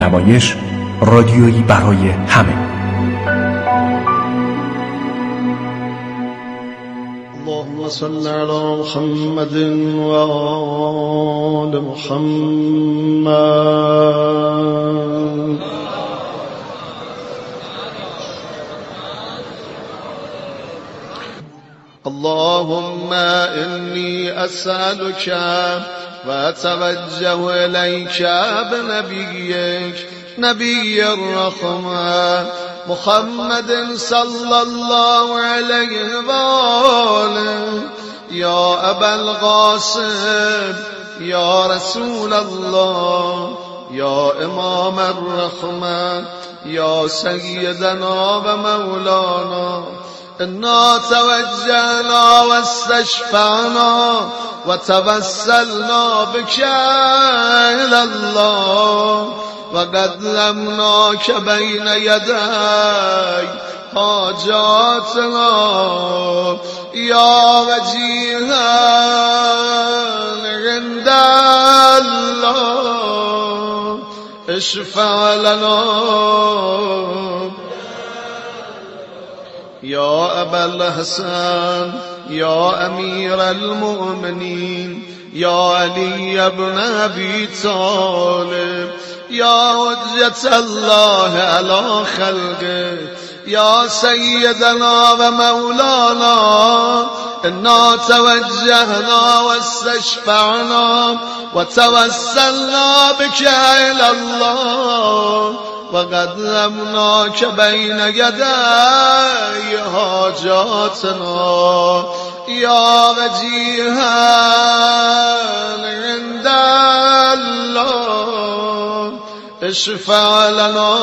نمایش رادیویی برای همه. اللهم صل علی محمد و آل محمد. اللهم إني أسألك وأتوجه إليك بنبيك نبي الرحمة محمد صلى الله عليه وآله يا أبا القاسم يا رسول الله يا إمام الرحمة يا سيدنا ومولانا إنا توجهنا واستشفعنا وتوسلنا بك إلى الله وقدمناك بين يدي حاجاتنا يا وجيها عند الله اشفع لنا يا أبا الحسن يا أمير المؤمنين يا علي بن أبي طالب يا حجة الله على خلقه يا سيدنا ومولانا إنا توجهنا واستشفعنا وتوسلنا بك إلى الله وقدمناك بين يدي حاجاتنا يا وجيها عند الله اشفع لنا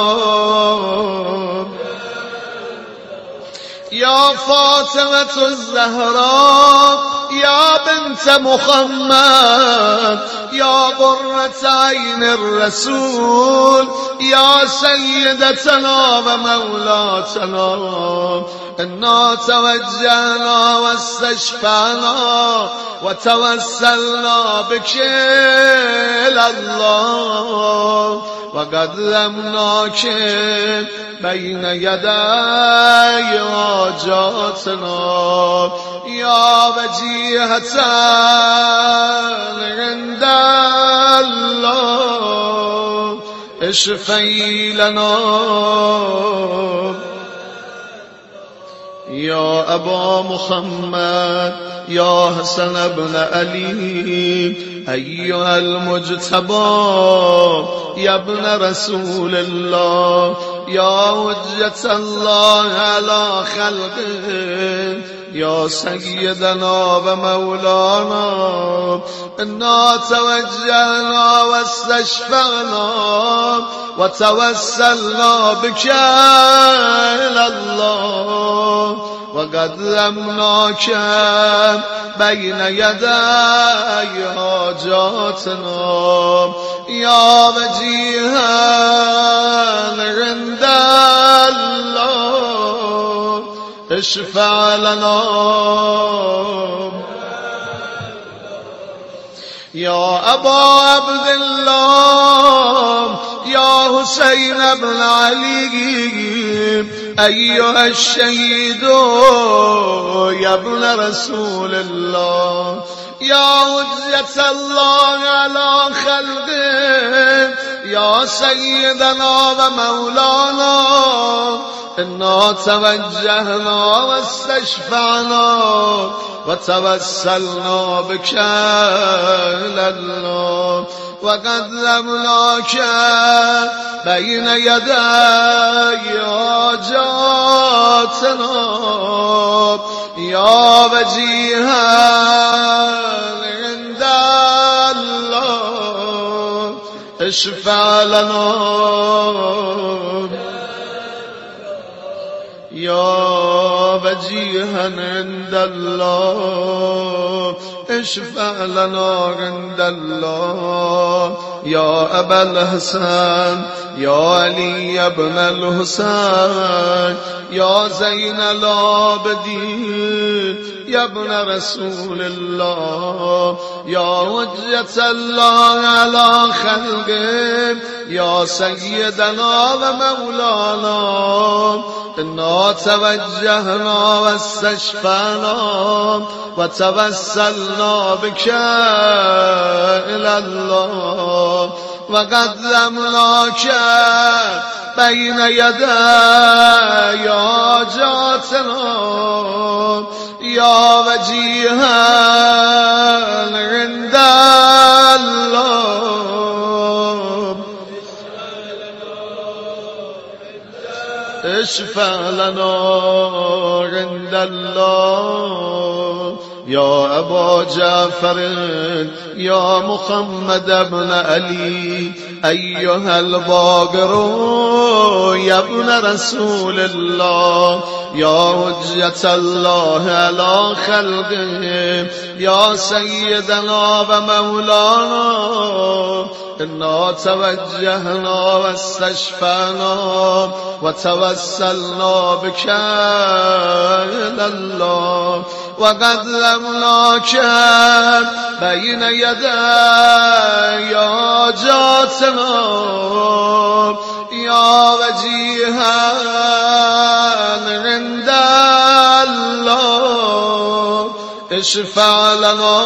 يا فاطمة الزهراء يا بنت محمد يا قرة عين الرسول يا سيدتنا ومولاتنا إنا توجهنا واستشفعنا وتوسلنا بك إلى الله وقدمناك بين يدي حاجاتنا يا وجيهة عند الله اشفعي لنا يا أبا محمد يا حسن بن علي أيها المجتبى يا ابن رسول الله يا حجة الله على خلقه يا سيدنا ومولانا إنا توجهنا واستشفعنا وتوسلنا بك إلى الله وقدمناك بين يدي حاجاتنا يا وجيها عند الله اشفع لنا يا أبا عبد الله يا حسين بن علي أيها الشهيد يا ابن رسول الله يا حجة الله على خلقه يا سيدنا ومولانا إنا توجهنا واستشفعنا وتوسلنا بك إلى الله وقدمناك بين يدي حاجاتنا يا وجيها عند الله اشفع لنا يا وجيها عند الله اشفع لنا عند الله يا أبا الحسن يا علي بن الحسين يا زين العابدين يا ابن رسول الله يا حجة الله على خلقه يا سيدنا ومولانا إنا توجهنا واستشفعنا وتوسلنا بك إلى الله وقدمناك بين يدي حاجاتنا يا وجيها عند الله اشفع لنا عند الله يا أبا جعفر يا محمد بن علي أيها الباقر يا ابن رسول الله يا حجة الله على خلقه يا سيدنا ومولانا إنا توجهنا واستشفعنا وتوسلنا بك إلى الله وقدمناك بين يدي حاجاتنا يا وجيها عند الله اشفع لنا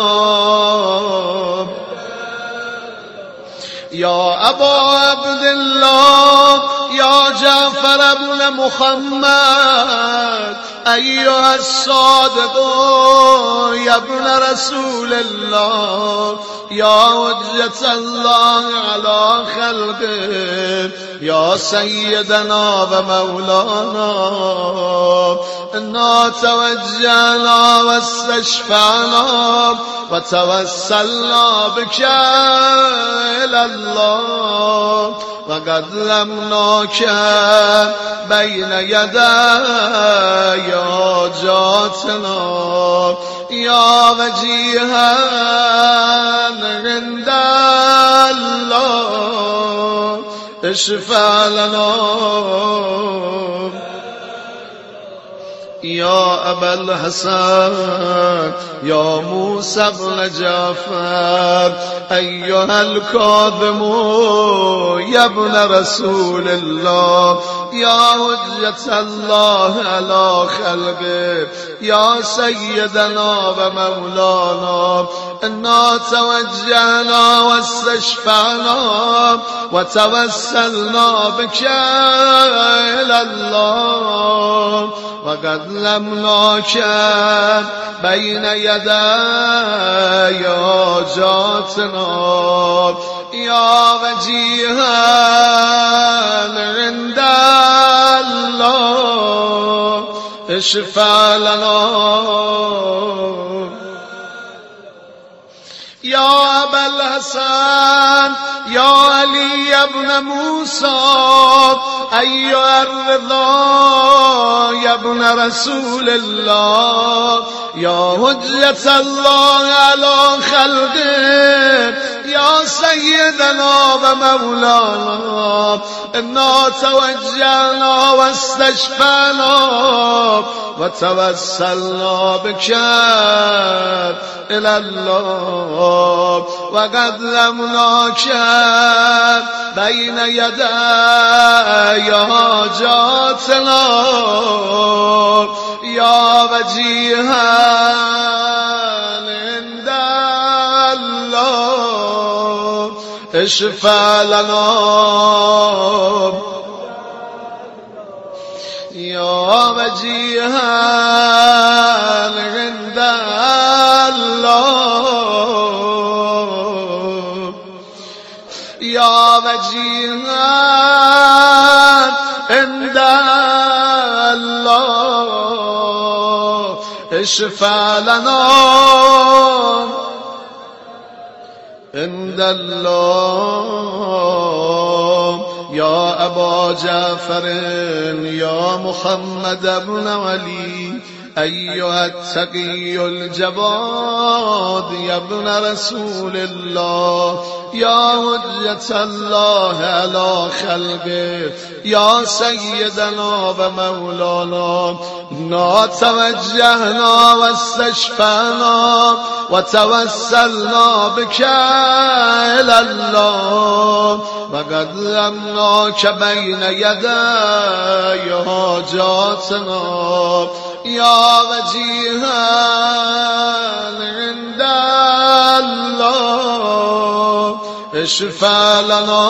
يا أبا عبد الله يا جعفر بن محمد أيها الصادق يا ابن رسول الله يا حجة الله على خلقه يا سيدنا ومولانا إنا توجهنا واستشفعنا وتوسلنا بك إلى الله وقدمناك بين يدي حاجاتنا يا وجيها عند الله اشفع لنا يا أبا الحسن يا موسى بن جعفر أيها الكاظم يا ابن رسول الله يا حجة الله على خلقه يا سيدنا ومولانا إنا توجهنا واستشفعنا وتوسلنا بك إلى الله وقدمناك بين يدي حاجاتنا يا وجيها عند الله اشفع لنا يا أبا الحسن يا علي بن موسى أيها الرضا يا ابن رسول الله يا حجة الله على خلقه يا سيدنا ومولانا إنا توجهنا واستشفعنا وتوسلنا بك إلى الله وقدمناك بين يدي حاجاتنا يا وجيها عند الله اشفع لنا يا وجيها عند الله يا وجيها عند الله اشفع لنا عند الله يا أبا جعفر يا محمد بن علي أيها التقي الجواد يا ابن رسول الله يا حجة الله على خلقه يا سيدنا ومولانا إنا توجهنا واستشفعنا وتوسلنا بك إلى الله وقدمناك بين يدي حاجاتنا يا وجيها عند الله اشفع لنا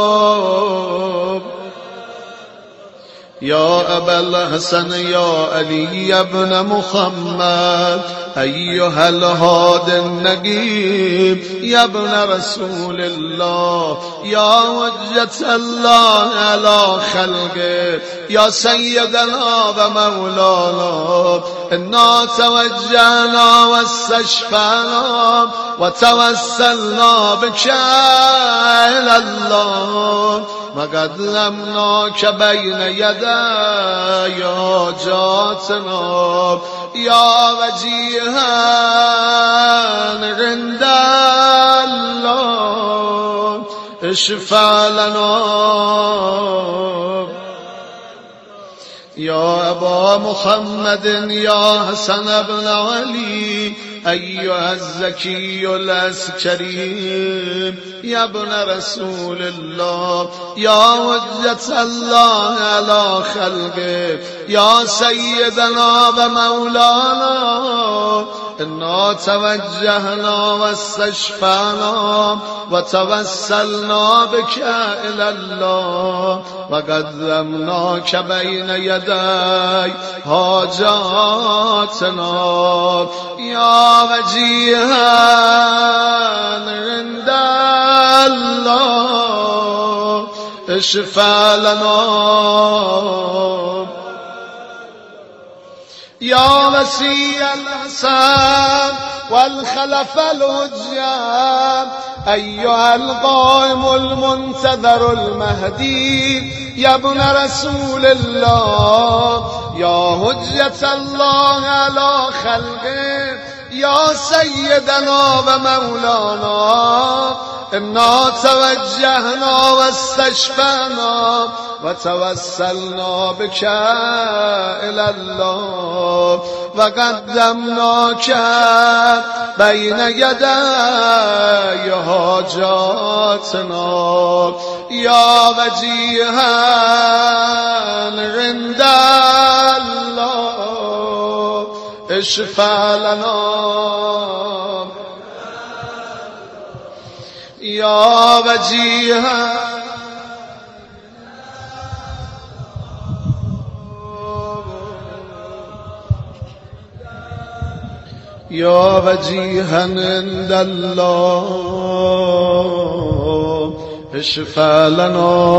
يا أبا الحسن يا علي بن محمد أيها الهادي النجيب يا ابن رسول الله يا حجة الله على خلقه يا سيدنا ومولانا إنا توجهنا واستشفعنا وتوسلنا بك إلى الله وقدمناك بين يدي حاجاتنا يا وجيها عند الله اشفع لنا يا أبا محمد يا حسن بن علي أيها الزكي العسكري يا ابن رسول الله يا حجة الله على خلقه يا سيدنا ومولانا إنا توجهنا واستشفعنا وتوسلنا بك إلى الله وقدمناك بين يدي حاجاتنا يا وجيها عند الله اشفع لنا يا وسيع الحسن والخلف الهجام أيها القائم المنتظر المهدي يا ابن رسول الله يا حجة الله على خلقه يا سيدنا ومولانا إنا توجهنا واستشفعنا وتوسلنا بك إلى الله وقدمناك بين يدي حاجاتنا يا وجيها عند الله اشفع لنا يا وجيها يا وجيها عند الله اشفع لنا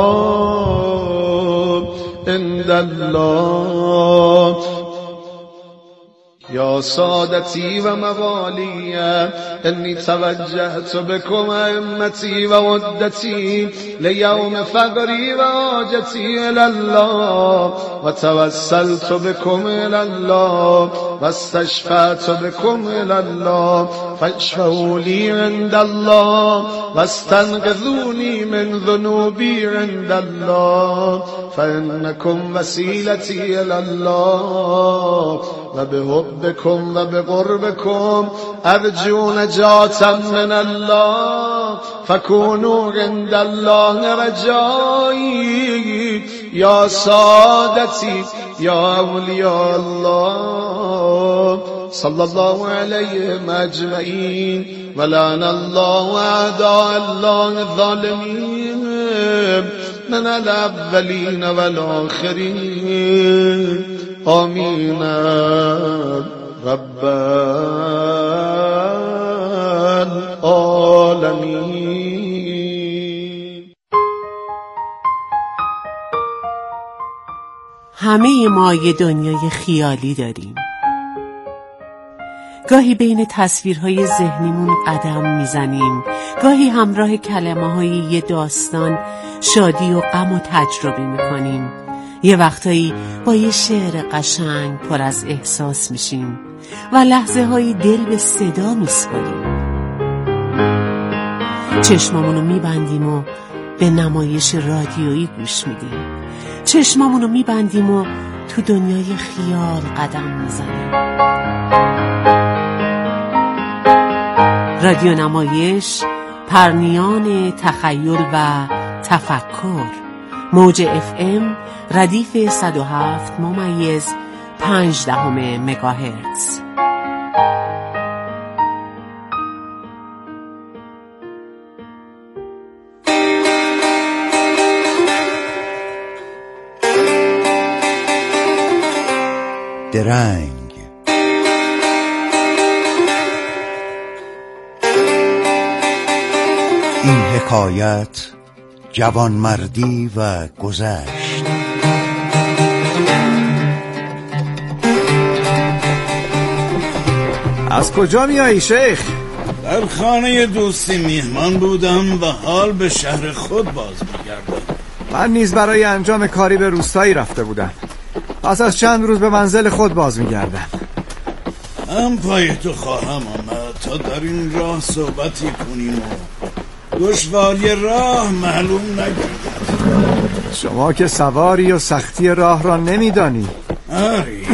عند الله يا سادتي وموالي إني توجهت بكم أئمتي وودتي ليوم فقري وحاجتي إلى الله وتوسلت بكم إلى الله واستشفعت بكم إلى الله فاشفعوا لي عند الله واستنقذوني من ذنوبي عند الله فإنكم وسيلتي إلى الله وبحبكم وبقربكم أرجو نجاة من الله فكونوا عند الله رجائي يا سادتي يا أولياء الله صلى الله عليهم أجمعين ولعن الله أعداء الله الظالمين من الأولين والآخرين آمين رب العالمين. همه ما یه دنیای خیالی داریم. گاهی بین تصویرهای ذهنیمون قدم میزنیم، گاهی همراه کلمه‌های یه داستان شادی و غم و تجربه میکنیم. یه وقتایی با یه شعر قشنگ پر از احساس میشیم و لحظه هایی دل به صدا میسپاریم. چشمامونو میبندیم و به نمایش رادیویی گوش میدیم. چشمامونو میبندیم و تو دنیای خیال قدم میزنیم. رادیو نمایش، پرنیان تخیل و تفکر. موج FM ردیف 107.5 مگاهرتز. درنگ. این حکایت جوانمردی و گذشت. از کجا میایی شیخ؟ در خانه دوستی میهمان بودم و حال به شهر خود باز میگردم. من نیز برای انجام کاری به روستایی رفته بودم. پس از چند روز به منزل خود باز میگردم. هم پای تو خواهم آمد تا در این راه صحبتی کنیم و دشواری راه معلوم نگردد. شما که سواری و سختی راه را نمیدانی. آری،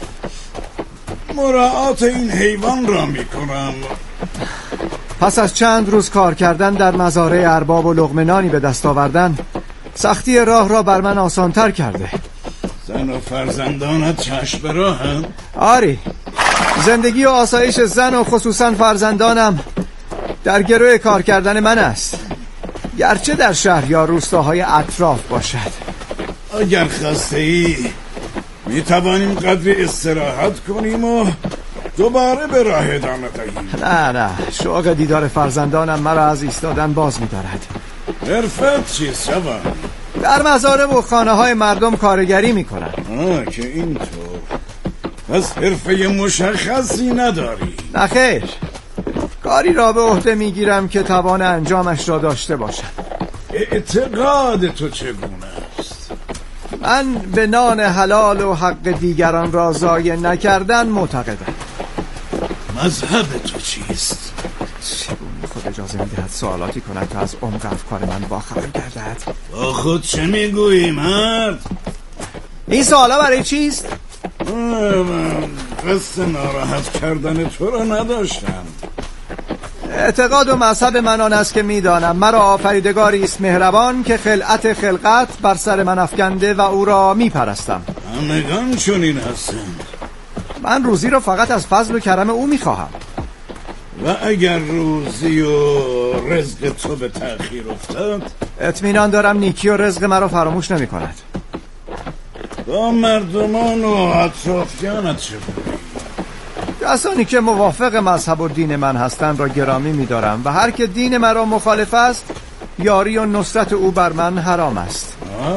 مراعات این حیوان را میکنم. پس از چند روز کار کردن در مزارع ارباب و لقمه به دست آوردن، سختی راه را بر من آسانتر کرده. زن و فرزندانت چشم به راهن؟ آری، زندگی و آسایش زن و خصوصا فرزندانم در گروه کار کردن من است، گرچه در شهر یا روستاهای اطراف باشد. اگر خسته ای می توانیم قدری استراحت کنیم و دوباره به راه ادامه دهیم. نه، شوق دیدار فرزندانم مرا از ایستادن باز می دارد. حرفت چیست جوان؟ در مزارع و خانه های مردم کارگری می کنم. که اینطور، پس حرفه مشخصی نداری؟ نه خیر، کاری را به عهده می گیرم که توان انجامش را داشته باشم. اعتقاد تو چگونه است؟ من به نان حلال و حق دیگران را ضایع نکردن معتقدم. مذهب تو چیست؟ چگونه خود اجازه می‌دهد سوالاتی کند تا از عمق افکار من باخبر گردد؟ با خود چه میگویی مرد؟ این سوالا برای چیست؟ من قصد ناراحت کردن تو را نداشتم. اعتقاد و مذهب من آن است که میدانم مرا آفریدگاری است مهربان که خلقت بر سر من افکنده و او را میپرستم. همگان چنین هستند. من روزی را فقط از فضل و کرم او میخواهم. و اگر روزی و رزق تو به تأخیر افتاد؟ اطمینان دارم نیکی و رزق مرا فراموش نمی کند. با مردمان و اطرافیانت چه بودی؟ کسانی که موافق مذهب و دین من هستند را گرامی می دارم و هر که دین مرا مخالف است یاری و نصرت او بر من حرام است.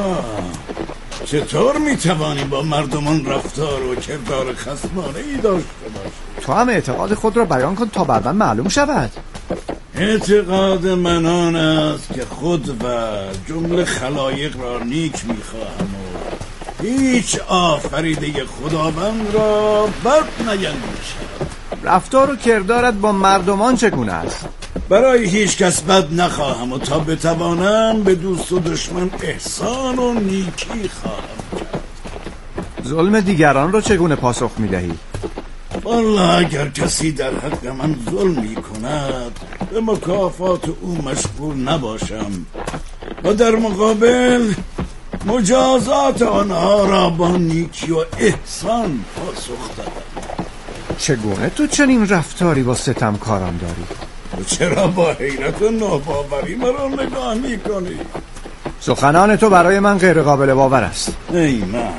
چطور می توانی با مردمان رفتار و کردار خصمانه ای داشته باشی؟ تو هم اعتقاد خود را بیان کن تا بر من معلوم شود. اعتقاد من آن است که خود و جمله خلایق را نیک می خواهم و هیچ آفریده خداوند را بد نیندیشم. رفتار و کردارت با مردمان چگونه است؟ برای هیچ کس بد نخواهم و تا بتوانم به دوست و دشمن احسان و نیکی خواهم کرد. ظلم دیگران را چگونه پاسخ می دهی؟ والله اگر کسی در حق من ظلم می کند به مکافات او مشغول نباشم و در مقابل مجازات آنها را با نیکی و احسان پاسخ دهم. چگونه تو چنین رفتاری با ستمکاران داری؟ چرا با حیرت و ناباوری مرا نگاه می کنی؟ سخنان تو برای من غیر قابل باور است. ای مرد،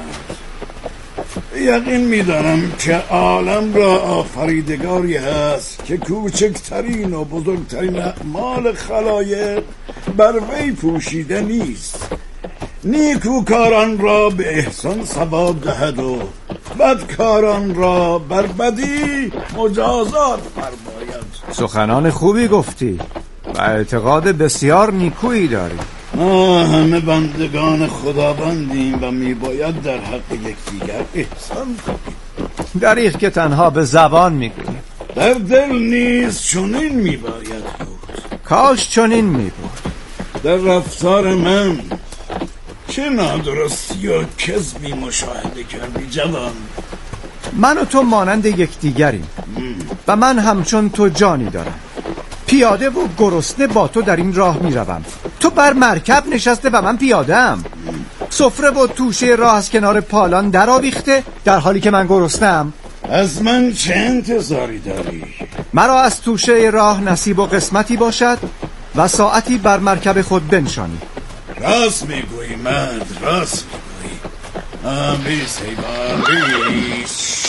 یقین می‌دانم که عالم را آفریدگاری هست که کوچکترین و بزرگترین اعمال خلایق بر وی پوشیده نیست. نیکوکاران را به احسان ثواب دهد و بدکاران را بر بدی مجازات فرماید. سخنان خوبی گفتی و اعتقاد بسیار نیکویی داری. ما همه بندگان خداوندیم و میباید در حق یکدیگر احسان کنیم. دریغ که تنها به زبان میگوییم، در دل نیز چنین میباید بود. کاش چنین میبود. در رفتار من چه نادرستی و کذبی مشاهده کردی جوان؟ من و تو مانند یکدیگریم و من همچون تو جانی دارم. پیاده و گرسنه با تو در این راه میروم. تو بر مرکب نشسته و من پیاده‌ام. سفره و توشه راه از کنار پالان در آویخته در حالی که من گرسنه‌ام. از من چه انتظاری داری؟ مرا از توشه راه نصیب و قسمتی باشد و ساعتی بر مرکب خود بنشانی. راست میگویی مرد، راست میگویی. بیس ایوان بیس.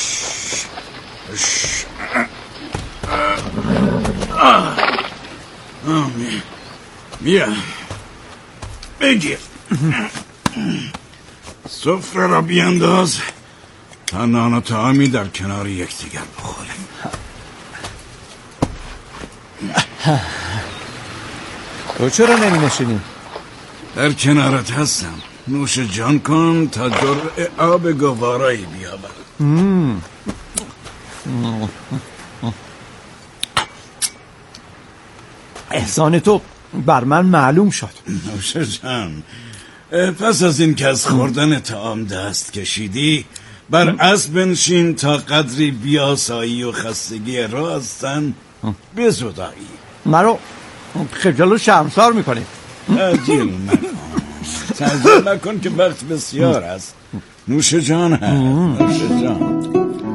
بیا بگیر. سفره را بیانداز تا نان و طعامی در کنار یکدیگر بخوریم. تو چرا نمی نشینی؟ در کنارت هستم. نوش جان کن تا جرعه آب گوارایی بیاورم. احسان تو بر من معلوم شد. نوش جان. پس از این که از خوردن طعام دست کشیدی، بر اسب بنشین تا قدری بیاسایی و خستگی راه هستن بزدایی. مرا خجل و شرمسار میکنی. تعجیل نکن که وقت بسیار است. نوش جان هست. نوش جان.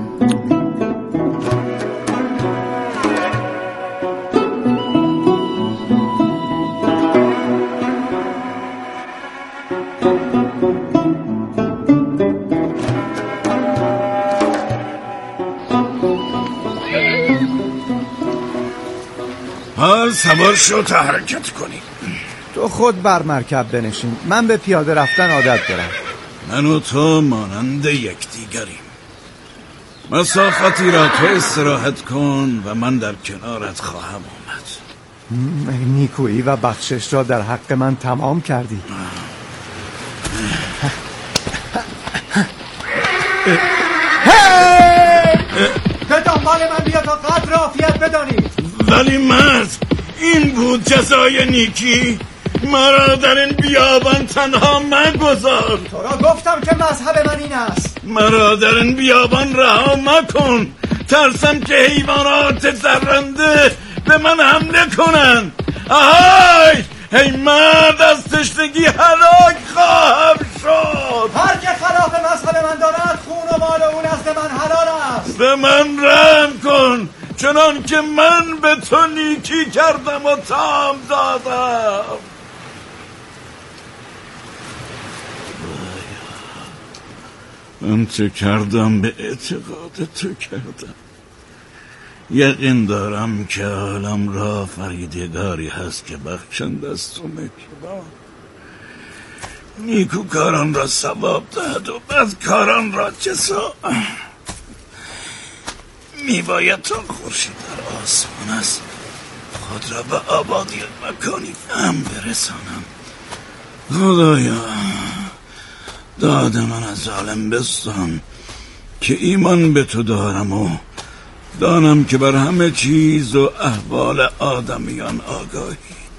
حال سوار شو تا حرکت کنی. تو خود بر مرکب بنشین. من به پیاده رفتن عادت دارم. من و تو مانند یکدیگریم. مسافتی را تو استراحت کن و من در کنارت خواهم آمد. نیکویی و بخشش را در حق من تمام کردی. به دنبال من بیا تا قدر عافیت بدانید. ولی مرد، این بود جزای نیکی؟ مرا در این بیابان تنها مگذار. تو را گفتم که مذهب من این است. مرا در این بیابان رها مکن. ترسم که حیوانات درنده به من حمله کنن. آهای ای مرد، از تشنگی هلاک خواهم شد. هر که خلاف مذهب من دارد خون و مال اون نزد من حلال است. به من رحم کن چنان که من به تو نیکی کردم و طعام دادم. من چه کردم به اعتقاد تو کردم. یقین دارم که عالم را فریدگاری هست که بخشنده است و مهربان. نیکوکاران را ثواب دهد و بدکاران را جزا. میباید تا خورشید در آسمان است خود را به آبادی مکانی هم برسانم. خدایا داد من از ظالم بستان که ایمان به تو دارم و دانم که بر همه چیز و احوال آدمیان آگاهی.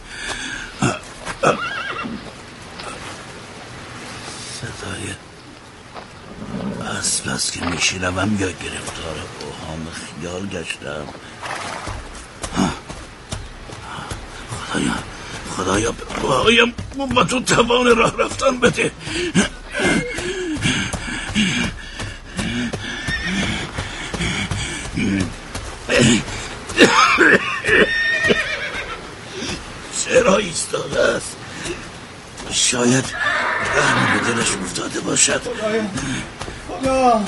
صدای اسب است که میشنوم یا گرفتار اوهام خیال گشتم؟ خدایا بهایم با تو توان راه رفتن بده. چرا ایستاده است؟ شاید رحم به دلش افتاده باشد. خدا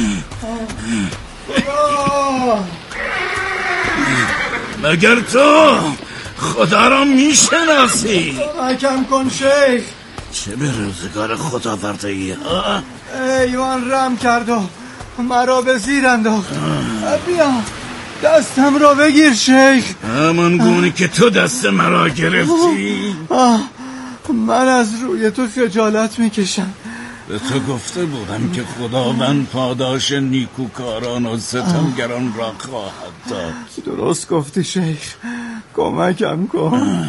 مگر تو خدا را میشناسی؟ کمکم کن شیخ. چه به روزگار خدا ورده ای ها؟ ایوان رم کرد و مرا به زیر انداخت. بیا دستم را بگیر شیخ. همان گونه که تو دست مرا گرفتی. من از روی تو خجالت میکشم. به تو گفته بودم که خداوند پاداش نیکوکاران و ستمگران را خواهد داد. درست گفتی شیخ، کمکم کن.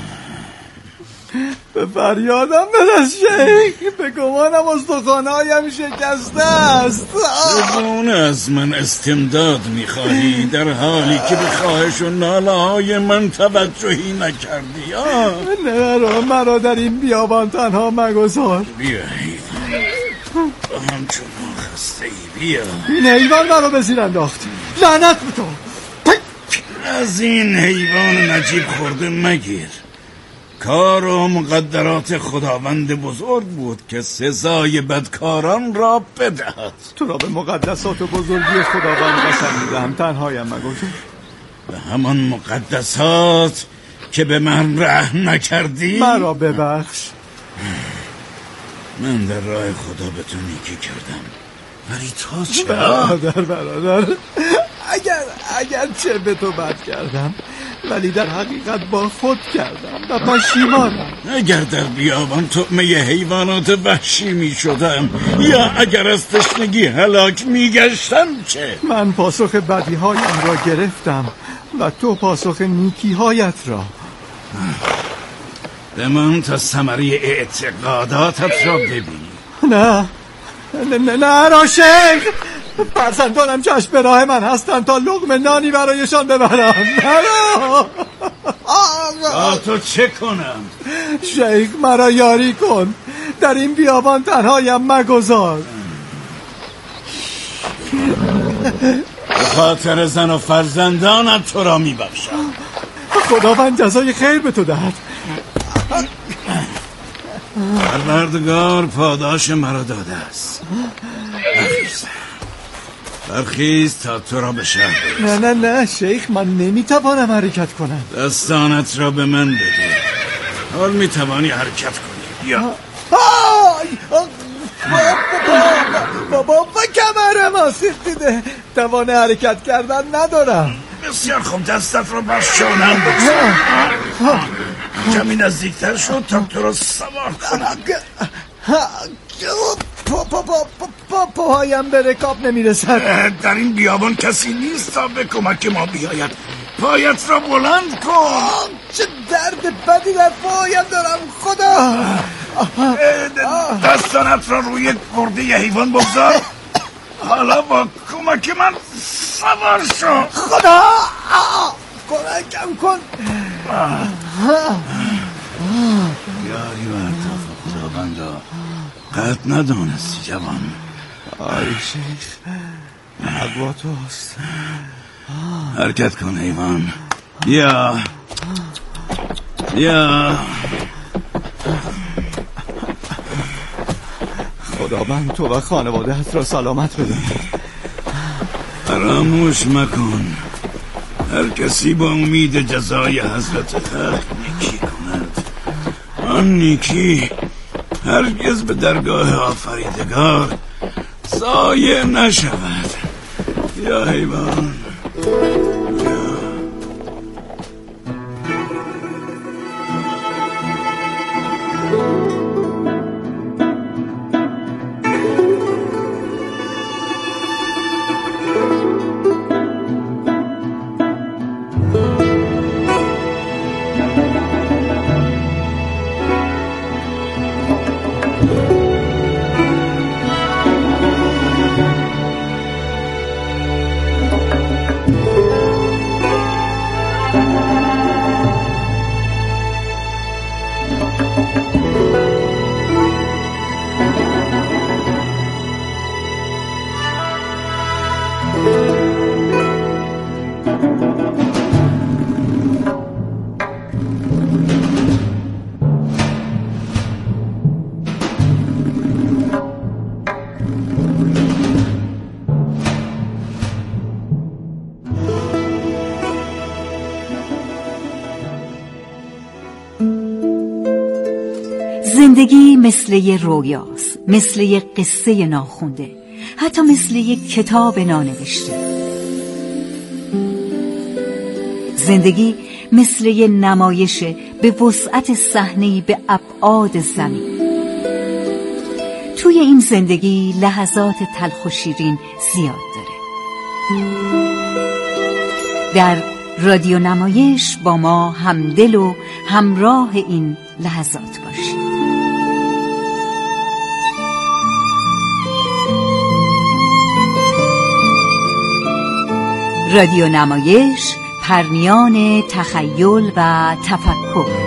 به فریادم برس شیخ، به گمانم استخوان‌هایم شکسته است. چگونه از من استمداد میخواهی در حالی که به خواهش و ناله‌های من توجهی نکردی؟ نه مرا در این بیابان تنها مگذار. بیا حیوان، با همچنان خسته ای. بیا. این حیوان مرا به زیر انداخت. لعنت به تو. از این حیوان نجیب خورده مگیر. کار و مقدرات خداوند بزرگ بود که سزای بدکاران را بدهد. تو را به مقدسات و بزرگی خداوند قسم میدهم، تنهایم مگذار. به همان مقدسات که به من رحم نکردی مرا ببخش. من در راه خدا به تو نیکی کردم، ولی تو چه؟ برادر اگر چه به تو بد کردم، ولی در حقیقت با خود کردم و پشیمانم. اگر در بیابان طعمه حیوانات وحشی می شدم یا اگر از تشنگی هلاک می گشتم چه؟ من پاسخ بدیهایم را گرفتم و تو پاسخ نیکیهایت را. به من تا ثمره اعتقاداتت را ببینی. نه راشق، فرزندانم چشم به راه من هستند تا لقمه نانی برایشان ببرم. تو چه کنم؟ شیخ مرا یاری کن، در این بیابان تنهایم مگذار. به خاطر زن و فرزندانم تو را میبخشم. خداوند جزای خیر به تو دهد. پروردگار پاداش مرا داده است. برخیز تا تو را به شهر برسم. نه شیخ، من نمیتوانم حرکت کنم. دستانت را به من بده، حال میتوانی حرکت کنی. بیا. بابا کمرم آسیب دیده، توان حرکت کردن ندارم. بسیار خوب، دستت را بر شانم بگذار. کمی نزدیکتر شد تا تو را سوار کنم. پاهایم به رکاب نمیرسد. در این بیابان کسی نیست تا به کمک ما بیاید. پایت را بلند کن. چه درد بدی در پاهایم دارم خدا. دستانت را روی گرده حیوان بگذار. حالا با کمک من سوار شو. خدا کمکم کن. یاری برتا خداوندا، قد ندانستی جوان. آی شیخ، حق با توست. حرکت کن حیوان. بیا. خداوند تو و خانواده‌ات را سلامت بده. فراموش مکن، هر کسی با امید جزای حضرت حق نیکی کند، آن نیکی هرگز به درگاه آفریدگار ضایع نشود. یا حیوان، زندگی مثل یه رویاست، مثل یه قصه ناخونده، حتی مثل یه کتاب نانوشته. زندگی مثل یه نمایش به وسعت صحنه‌ای به ابعاد زمین. توی این زندگی لحظات تلخ و شیرین زیاد داره. در رادیو نمایش با ما همدل و همراه این لحظات باشید. رادیو نمایش، پرنیان تخیل و تفکر.